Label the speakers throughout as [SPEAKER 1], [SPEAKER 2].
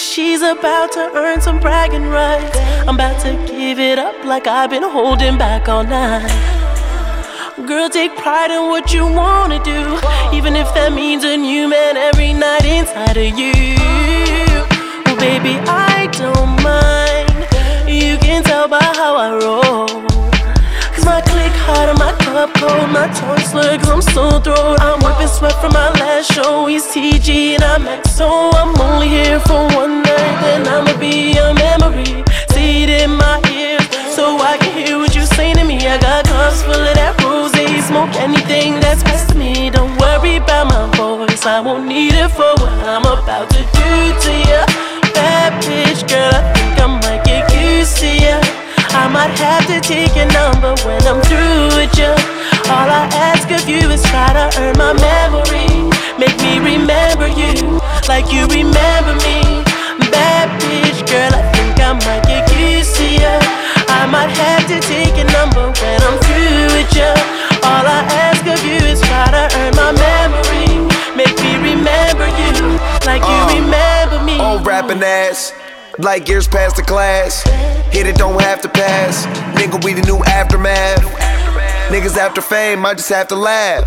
[SPEAKER 1] she's about to earn some bragging rights. I'm about to give it up like I've been holding back all night. Girl, take pride in what you wanna do, even if that means a new man every night inside of you. Well, baby, I don't mind. You can tell by how I roll. Cause my click hot and my cup cold, my tongue slurred cause I'm so throat. I'm wiping sweat from my last show. He's TG and I'm XO. I'm only here for one night, then I'ma be a memory. Say it in my ears so I can hear what you say to me. I got cups full of that rose. Smoke anything that's best to me. Don't worry about my voice, I won't need it for what I'm about to do to ya. Bad bitch, girl, I think I might get used to ya. I might have to take your number when I'm through with ya. All I ask of you is try to earn my memory. Make me remember you like you remember me. Bad bitch, girl, I think I might get used to ya. I might have to take your number when I'm through with ya. All I ask of you is try to earn my memory. Make me remember you like you remember me.
[SPEAKER 2] Old rapping ass, like years past the class. Hit it, don't have to pass. Nigga, we the new aftermath. Niggas after fame, I just have to laugh.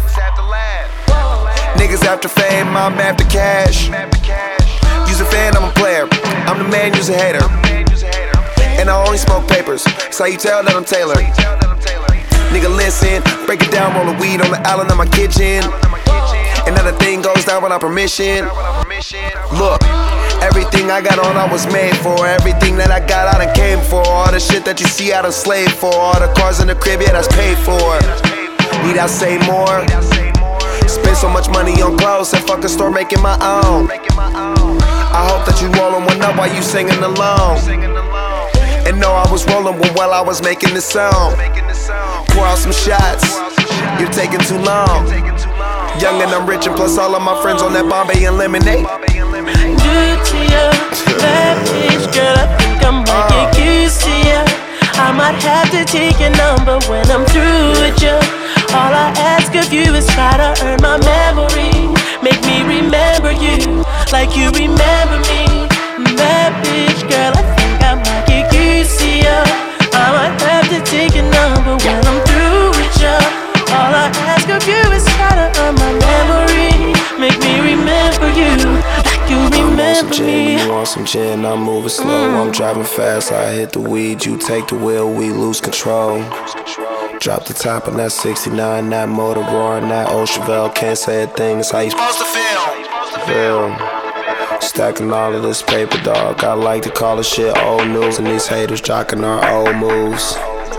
[SPEAKER 2] Niggas after fame, I'm after cash. You's a fan, I'm a player. I'm the man, you's a hater. And I only smoke papers, so you tell that I'm Taylor. Nigga, listen, break it down, roll the weed on the island of my kitchen. And now the thing goes down without permission. Look, everything I got on, I was made for. Everything that I got, I done came for. All the shit that you see, I done slaved for. All the cars in the crib, yeah, that's paid for. Need I say more? Spend so much money on clothes, and fuck a store making my own. I hope that you rollin' one up while you singing along. And know I was rolling one while I was making this song. Pour out some shots, you're taking too long. Young and I'm rich and plus all of my friends on that Bombay and lemonade.
[SPEAKER 1] Good to ya, bad bitch, girl, I think I might get used to ya. I might have to take your number when I'm through with ya. All I ask of you is try to earn my memory. Make me remember you like you remember me. Bad bitch, girl, I think I might get used to ya. I might have to take your number when I'm through with ya. All I ask of you is try to earn my memory. Make me remember you like you remember me.
[SPEAKER 2] You want some gin, I'm moving slow. I'm driving fast, I hit the weed. You take the wheel, we lose control. Drop the top on that 69, that motor roaring, that old Chevelle. Can't say a thing, that's how you supposed to feel. Stacking all of this paper, dog. I like to call this shit old news. And these haters jocking our old moves.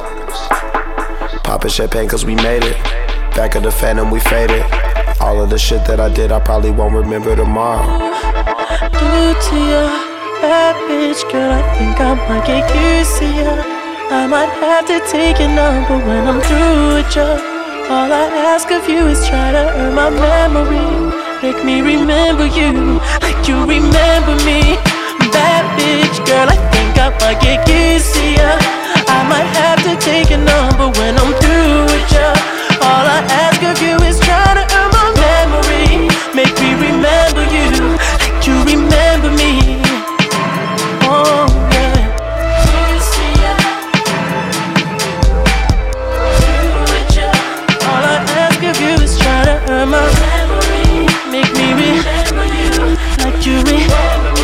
[SPEAKER 2] Poppin' champagne cause we made it. Back of the phantom, we faded. All of the shit that I did, I probably won't remember tomorrow.
[SPEAKER 1] Good to ya, bad bitch, girl, I think I might get used to ya. I might have to take your number when I'm through with ya. All I ask of you is try to earn my memory. Make me remember you like you remember me. Bad bitch, girl, I think I might get used to ya. I might have to take your number when I'm through with ya. All I ask of you is try to earn my memory. Make me remember you like you remember me. Oh yeah. Used to ya. Through with ya. All I ask of you is try to earn my memory. Make me remember you like you remember me.